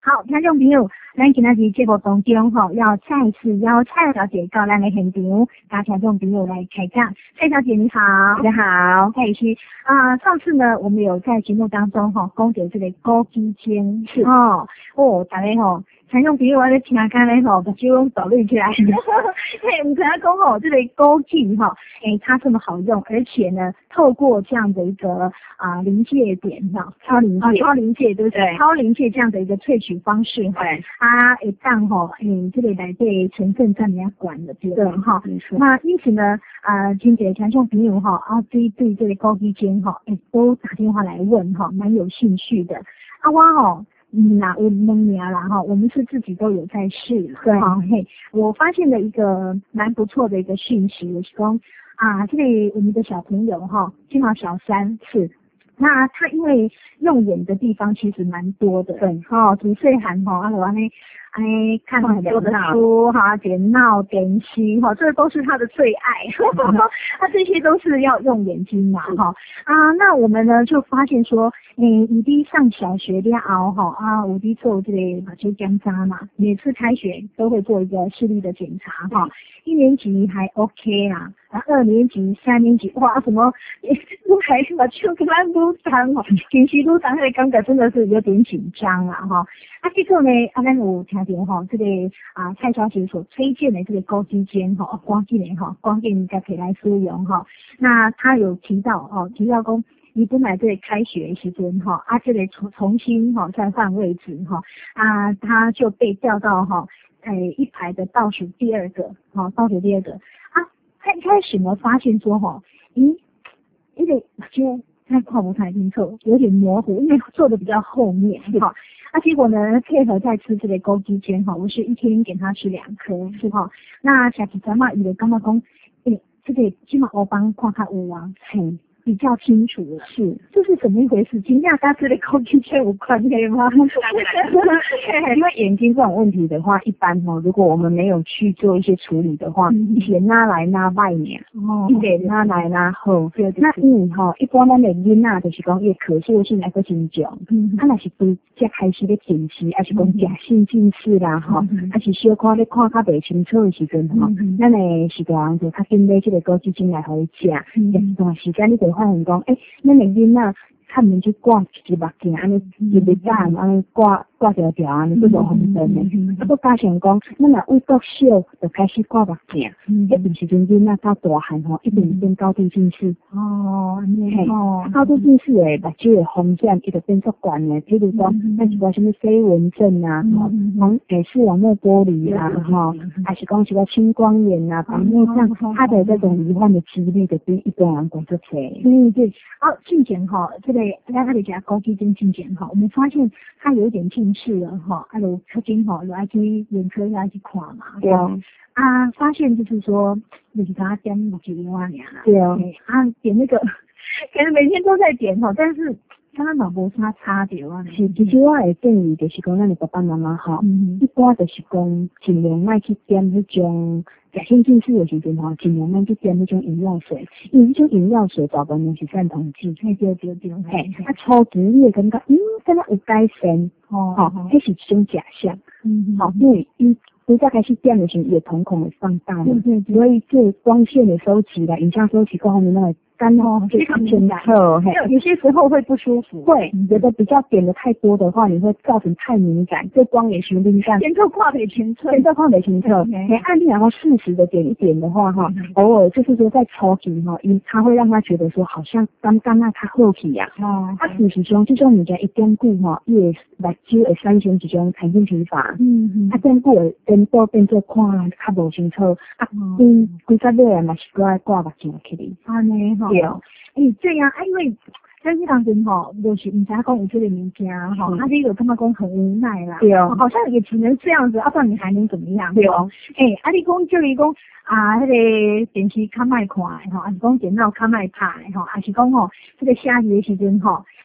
好，听众朋友，咱今仔日节目当中要再次邀蔡小姐到咱的现场，跟听众朋友来开讲。蔡小姐你好， 大家好， 蔡医师上次呢，我们有在节目当中讲到这个高肌间是大家听众朋友我咧听看咧把酒拢抖绿起来，嘿，我们跟他讲这个高肌它这么好用，而且呢，透过这样的一个临界点超临界对不对？超临界这样的一个萃取方式它会当这个内底成分在人家管的对那因此呢真侪听众朋友对这个高肌间都打电话来问蛮有兴趣的我有问名啦我们是自己都有在试对我发现了一个蛮不错的一个讯息，就是说这个我们的小朋友今年小3是。那他因为用眼的地方其实蛮多的，对几岁喊就安尼看很多的书点闹点心这都是他的最爱，他这些都是要用眼睛嘛那我们呢就发现说，有的上小学了后有的做这个目睭检查嘛，每次开学都会做一个视力的检查1年级还 OK 啦，2年级、3年级哇什么都还是把手跟他撸长平时撸长那个感觉真的是有点紧张结果呢咱有听到这个蔡小姐所推荐的这个高肌间光镜应该可以来使用那她有提到说你本来这个开学时间这个重新再换位置她就被调到一排的倒数第二个他一开始呢发现说那个就他看不太清楚，有点模糊，因为坐的比较后面结果呢配合再吃这个高肌间我是一天给他吃2颗是那下次咱们以为刚刚讲这个起码我帮看看有比较清楚了，是，这是怎么一回事？惊讶大致的高肌间有关系吗？ 因为眼睛这种问题的话，一般如果我们没有去做一些处理的话，先拿来拿外面，一点拿来拿后，那一般咱的囡仔就是讲伊可塑性还个真强，若是对才开始咧近视，还是讲假性近视啦还是小可咧看较袂清楚的时阵咱的时段就较紧买这个高肌间来互伊食，一段时间你就发现讲，咱的囡仔看门去挂一只目镜，安尼一日早安尼挂条安尼，这种红灯的。我加上讲，咱若为国小就开始挂目镜，一段时间囡仔到大汉一定变高度近视。高度近视的目睭的风险，伊就变作悬的。比如讲，咱是讲什么飞蚊症视网膜剥离还是讲什么青光眼白内障，它的这种罹患的几率就比一般人高得多。 对。镜检这个大家可以讲高肌间镜检我们发现它有一点近视了就出镜就要去眼科要去看嘛。 对发现就是说，就是他点目睭而已啦。 对点那个，可能每天都在点但是刚刚无啥差别是，其实我会建议就是讲，咱的爸爸妈妈一般就是讲尽量莫去点迄种假性近视的时阵尽量莫去点迄种饮料水，因为迄种饮料水大部分是散瞳剂。 对。 初期你会感觉敢若有改善迄是一种假象。因为你再开始点的时候，伊的瞳孔会放大嘛，所以这光线的收集啦、影像收集各方面那个干就清澈， 有些时候会不舒服。 会，有的比较点的太多的话，你会造成太敏感，对光也是敏感。 前头看不清楚， 按例然后适时的点一点的话偶尔就是说在初期它会让他觉得说好像刚那他好奇呀。事实上这种物件一点久伊的目睭会产生一种眼睛疲乏。点久会变做看较无清楚规个月嘛是爱挂目镜起哩。 对。这样因为但是当阵就是唔知讲有这个物件这个感觉讲很无奈啦。 对好像也只能这样子，不然你还能怎么样？对你讲叫伊讲那个电视较莫看还是讲电脑较莫拍还是讲这个下雨的时阵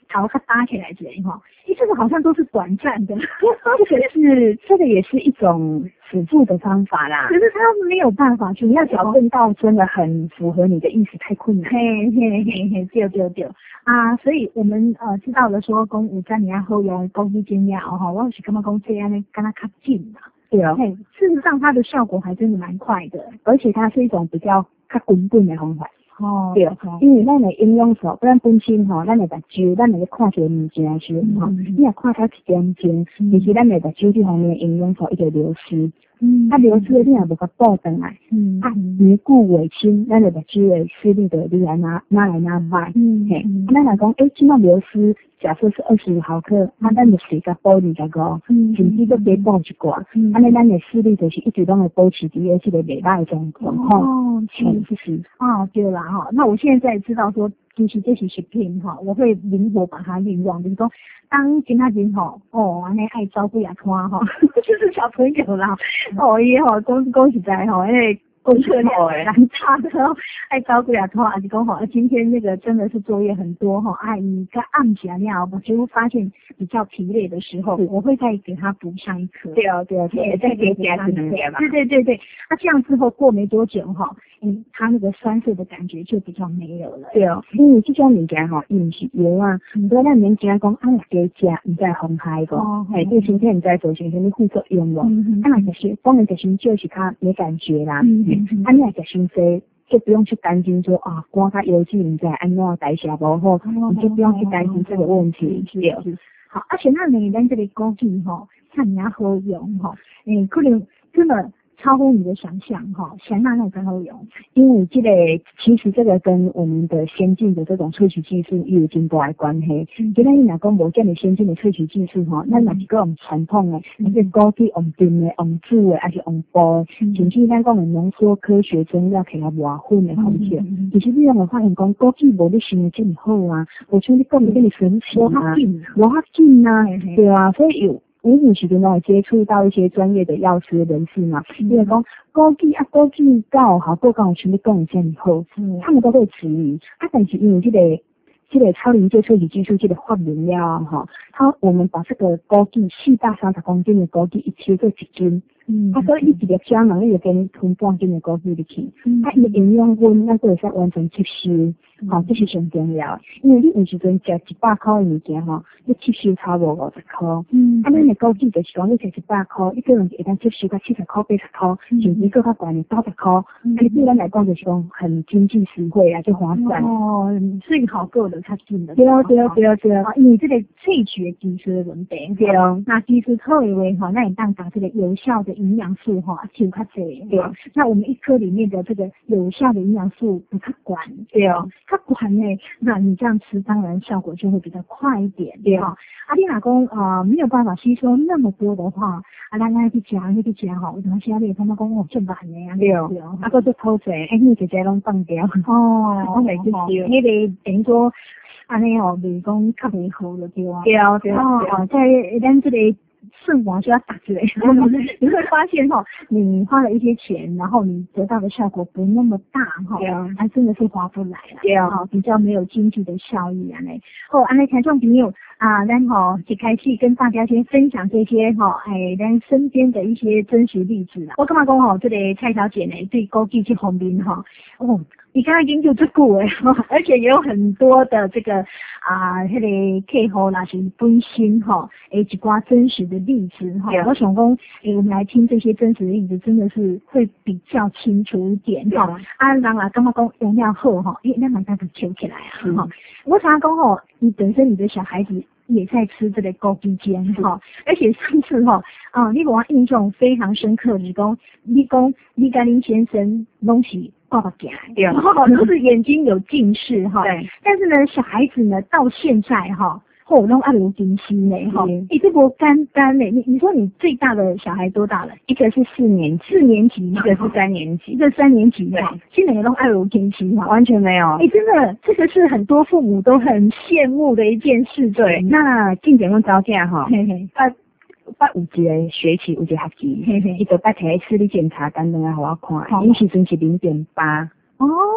头它搭起来之类哈，这个好像都是短暂的， 这个也是一种辅助的方法啦。 可是它没有办法去， 你要矫正到真的很符合你的意思，太困难。 嘿，对啊，所以我们知道了说，讲有3年后有公益经验哦，我是感觉讲这样呢，跟它较近啦。 对哦， 事实上它的效果还真的蛮快的， 而且它是一种比较较根本的方法。 哦， 对，因为咱的营养素，咱本身吼，咱的目睭，咱来看这个物件的时候，你若看较一点钟，其实咱的目睭这方面的营养素一直流失。流失了你也无甲补回来。年久未清，咱的目睭的视力的愈来哪来哪歹。咱若讲即摆流失，假设是25毫克，咱就随甲补25，甚至搁加补一寡，安尼咱的视力就是一直拢会保持伫这个袂歹的状况。 哦，是。哦，对啦哈，那我现在知道说，其实这是食品哈，我会灵活把它运用，就是说，当其他人哈，安尼爱照顾牙刷哈，就是小朋友啦，伊讲实在哈，因为功课蛮差的，爱照顾牙刷，还是讲今天那个真的是作业很多哈，你个按起来了，我就会发现比较疲累的时候，我会再给他补上一颗。 对，再给加2颗嘛。 对，那这样之后过没多久哈，他那个酸涩的感觉就比较没有了。 对哦，因为这种物件吼，伊毋是药啊，所以咱免惊讲加食，毋知妨害个，对身体毋知造成什么副作用无。就是当然就是就是较没感觉啦。你若食伤济，就不用去担心说肝较油脂毋知安怎代谢无好，你就不用去担心这个问题。对， 好，而且咱这个枸杞吼，看人家好用吼，可能真的超乎你的想象哈，想那更好用。 因为其实这个跟我们的先进的这种萃取技术也有真大的关系。今天你若讲无这么先进的萃取技术哈，咱若是个用传统的，那个枸杞用炖的、用煮的，还是用煲的，甚至咱讲的浓缩科学中药起来磨粉的方式，其实你有没有发现讲枸杞无你想的这么好啊？我像你讲的这么神奇啊，无较紧啊，对啊，所以无形时间都会接触到一些专业的药师人士嘛，因为讲枸杞够好，够有像你讲的这么好，他们都会质疑但是因为这个超临界萃取技术这个发明了哈，我们把这个枸杞4大30公斤的枸杞一切做1斤，所以一粒胶囊你就跟吞半斤的枸杞入去，伊的营养分咱会使完全吸收，这是上重要的，因为你有时阵食100块的物件你吸收差无50块，咱的枸杞就是讲你食100块，你可能会当吸收到70块、80块，甚至更较悬的90块，你对咱来讲就是讲很经济实惠啊，就划算。 最好够的较紧的。 对， 因为这个萃取的技术的问题。 对哦， 那技术好的话那你当把这个有效的营养素就较多。对，那我们一颗里面的这个有效的营养素不太管。 对哦， 它管呢，那你这样吃当然效果就会比较快一点。对啊，你老公没有办法吸收那么多的话，咱去吃哈，有当时你感觉讲真慢的呀。 对哦，个就偷嘴，你直接拢放掉。 我袂去丢，那个等于说安尼就是讲较袂好了对啊。 对， 在咱这个顺滑就要打之类，你会发现你花了一些钱，然后你得到的效果不那么大还真的是划不来了。 对比较没有经济的效益啊嘞。安尼听众朋友咱一开始跟大家先分享这些咱身边的一些真实例子啦。我感觉讲这个蔡小姐呢对枸杞这方面你刚才研究这久诶，而且也有很多的这个那个客户啦是本身一寡真实的例子我想讲我们来听这些真实的例子，真的是会比较清楚一点人啦感觉讲用料好那蛮大的求起来我常常讲你本身你的小孩子也在吃这个枸杞煎而且上次你给我印象非常深刻，你跟林先生拢是爸爸都是眼睛有近视但是呢小孩子呢到现在弄爱如金星呢这不单单呢你说你最大的小孩多大了？ 一个是4年级，一个是3年级， 现在也弄爱如金星完全没有。 真的这个是很多父母都很羡慕的一件事。 对，那进前阮招囝捌有一个学期有一个学期，伊就捌摕视力检查单两个互我看，因时阵是0.8。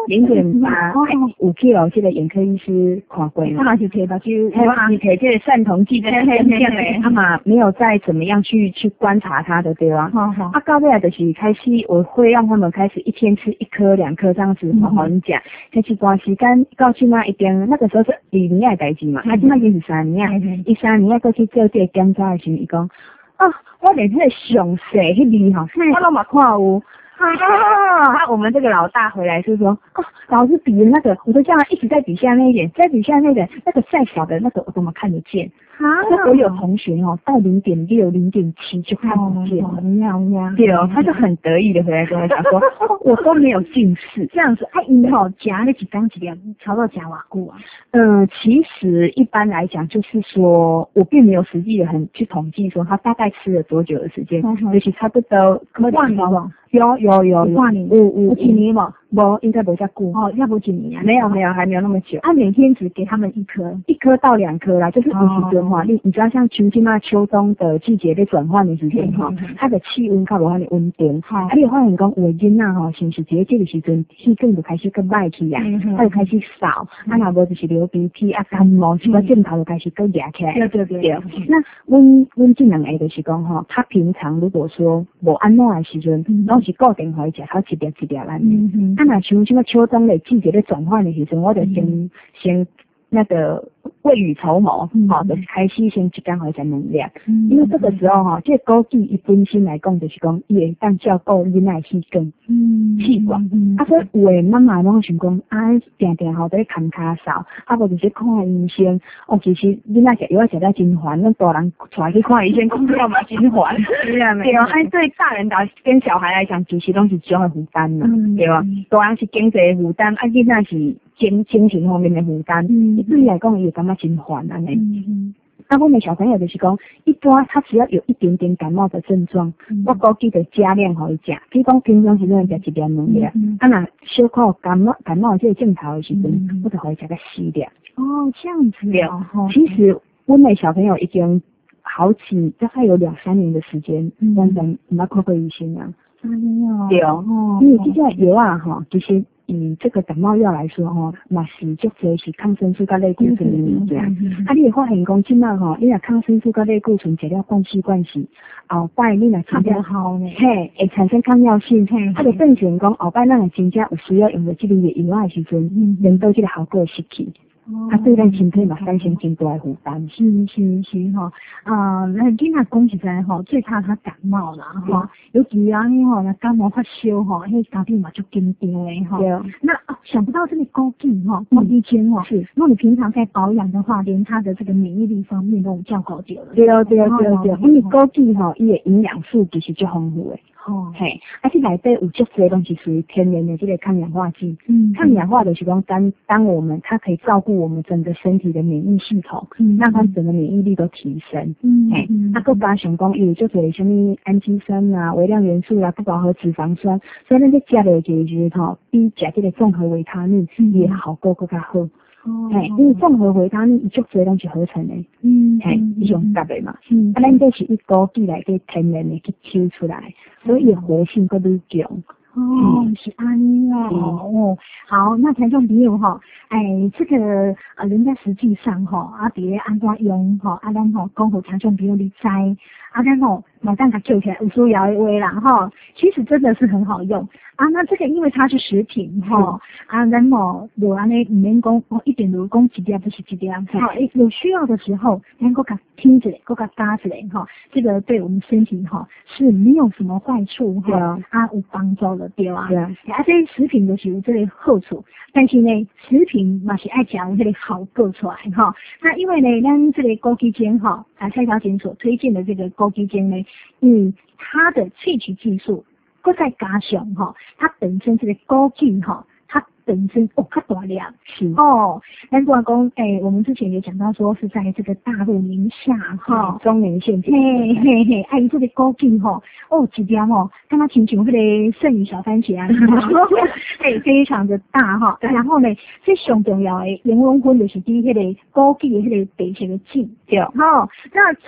0.8，有去这个眼科医师看过嘛？ 他嘛是摕目睭， 你摕这个散瞳剂在那边，他嘛没有再怎么样去观察他的，对吧？啊，到尾就是开始，我会让他们开始一天吃1颗2颗这样子，你讲，开始短时间到去那一边，那个时候是2年的代志嘛，现在已经是3年，伊3年过去做这个检查的时候，伊讲，啊，我连这个详细迄里吼，我都嘛看有。我们这个老大回来是说，老师比那个，我就叫他一直在底下那一点，在底下那个再小的那个我怎么看得见？那我有同学到0.6、0.7就看不见了。对哦，他就很得意的回来跟我讲说，我都没有近视， 这样子。因夹那几缸几粒，超到夹瓦固啊。 其实一般来讲，就是说我并没有实际的去统计说他大概吃了多久的时间，就是差不多半年吧。 有半年， 有几年吧？ 不，应该不叫久。 要不几年啊？ 没有，还没有那么久。 每天只给他们1颗到2颗啦，就是有时阵你知道像秋冬的季节在转换的时间它的气温较无遐尼稳定。你有发现讲有的囡仔是不是这个时阵气更就开始更歹去啊，他就开始扫，若无就是流鼻涕感冒，什么镜头就开始更压起来。 对。 那阮这两个就是讲他平常如果说无安怎的时阵，拢是固定互伊食好一粒安尼。若像什么秋冬的季节在转换的时阵，我就先那个未雨绸缪，就开始先一天互伊食2粒，因为这个时候这个枸杞伊本身来讲就是讲伊会当照顾囡仔气管，气管。所以有的妈妈拢想讲，定定在看骹扫，无就是看医生。其实囡仔食药食得真烦，咱大人带去看医生，讲了嘛真烦。对大人跟小孩来讲，其实拢是种的负担嘛，对吧？大人是经济的负担，囡仔是精神方面的负担。对伊来讲，伊会感觉真烦安尼。我们小朋友就是讲，一般他只要有一点点感冒的症状，我枸杞的加量互伊食，比如讲平常时阵食1粒2粒，若小可感冒这个症头的时阵，我就互伊食个4粒。 这样子其实我们小朋友已经大概有2-3年的时间，完全没看过医生啊。对因为这个药其实以这个感冒药来说嘛是足侪是抗生素甲类固醇的物件。你会发现讲即摆你若抗生素甲类固醇食了惯死，后摆你若吃了会产生抗药性，就变成讲后摆咱若真正有需要用到这类的药的时阵，令到这个效果失去。对咱身体嘛产生真大的负担。 是那囡仔讲实在最怕他感冒啦尤其那感冒发烧迄家庭嘛就紧张的那想不到这个枸杞枸杞尖是，如果你平常在保养的话，连他的这个免疫力方面都有较高点了。对， 因为枸杞伊的营养素其实足丰富的。这内底有足侪东西属于天然的这个抗氧化剂。抗氧化就是讲当我们它可以照顾我们整个身体的免疫系统，让它整个免疫力都提升。佮加上讲有足侪什么氨基酸微量元素不饱和脂肪酸，所以咱在食的就是比食这个综合维他命也好过更加好。因为综合维他命足侪拢是合成的，是用搭的嘛。咱这是以枸杞来去天然的去抽出来，所以活性更愈强。 是安尼好，那听众朋友这个人家实际上伫咧安怎用咱讲互听众朋友你知咱马上甲救起来有需要的话啦其实真的是很好用那这个因为它是食品咱就安尼唔免讲一点就讲1粒就是1粒有需要的时候咱搁甲听一下搁甲加一下这个对我们身体是没有什么坏处有帮助的对啊这食品就是有这个好处，但是呢食品嘛是爱讲这个好过出来那因为呢咱这个枸杞尖蔡小姐所推荐的这个枸杞尖呢它的萃取技术搁再加上它本身这个枸杞它本身较大量是咱如果讲我们之前也讲到说是在这个大陆宁夏中宁县这个枸杞一粒敢若亲像迄个剩余小番茄非常的大然后呢最上重要的盐分就是伫迄个枸杞的迄个白色的茎对那这个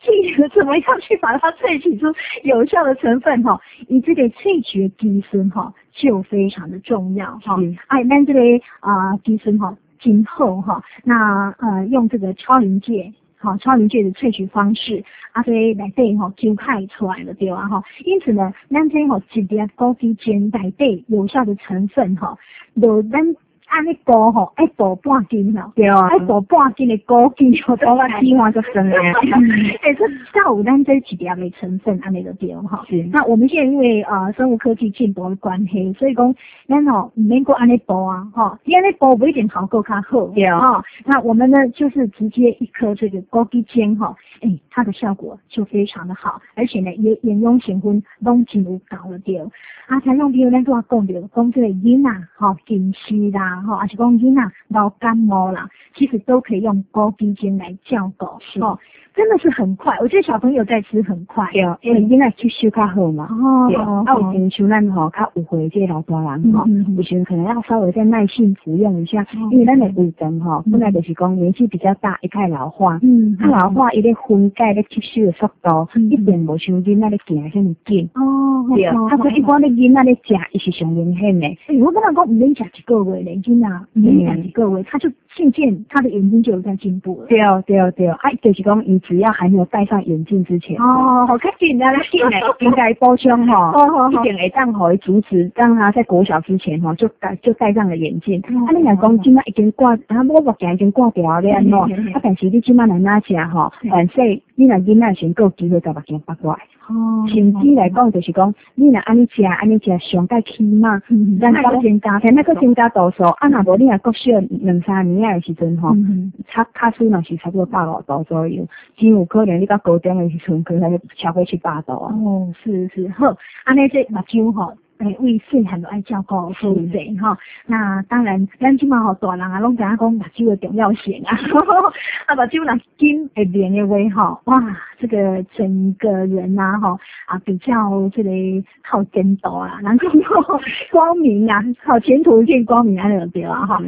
怎么样去把它萃取出有效的成分哈？你这个萃取的基酸哈就非常的重要哈。哎，咱这个基酸哈今后哈，那用这个超临界。好，超临界的萃取方式，所以内底吼就开出来了，对啊哈。因此呢，咱这吼一粒枸杞精内底有效的成分哈，就咱按你煲吼，爱煲半斤吼， 对啊， 爱煲半斤的枸杞，我煲到计划就生了。 这下午咱这几粒的成分按那个对哈。 是。 那我们现在因为生物科技进步的关系，所以讲咱吼唔免过按你煲啊，哈，你按你煲不一定好够较好， 对啊。 那我们呢就是直接一颗这个枸杞精哈，它的效果就非常的好，而且呢也眼用成分拢真有高了对。采用比如咱都要讲到讲这个囡仔哈，近视啦哈，还是讲囡仔老感冒啦，其实都可以用枸杞精来照顾哦，真的是很快，我觉得小朋友在吃很快， 对，因为囡仔吸收较好嘛，对，有时像咱吼较有岁这老大人吼，有时可能要稍微再耐心服用一下，因为咱的胃肠吼本来就是讲年纪比较大，一开始老化，老化伊咧分解咧吸收的速度一定无像囡仔咧行遐尼紧，对，所以一般咧囡仔咧食伊是上明显的。 我跟他讲，唔免食一个月咧，囡仔唔免食一个月，他就渐渐他的眼睛就有在进步了。 对，就是讲你只要还没有戴上眼镜之前， 好快紧啊， 应该补充一定会当互伊阻止，让他在国小之前就戴上了眼镜。你若讲今仔已经挂，我目镜已经挂掉了安怎？但是你今仔来哪食反正你若囡仔先够机会把目镜拔过来。甚至来讲，就是讲，你若安尼食，上盖起码，咱再增加，再那个增加度数，若无你若国小2-3年的时阵卡数若是差不多85度左右，真有可能你到高中的时阵，可能超过7-8度啊。 是，好，安尼这目睭为细汉就爱照顾负责哈。那当然，咱即马大人拢知影讲目睭的重要性啊。目睭若金会亮的话哇，这个整个人比较这个靠前途啊，然后光明啊，前途一片光明安尼就对了哈。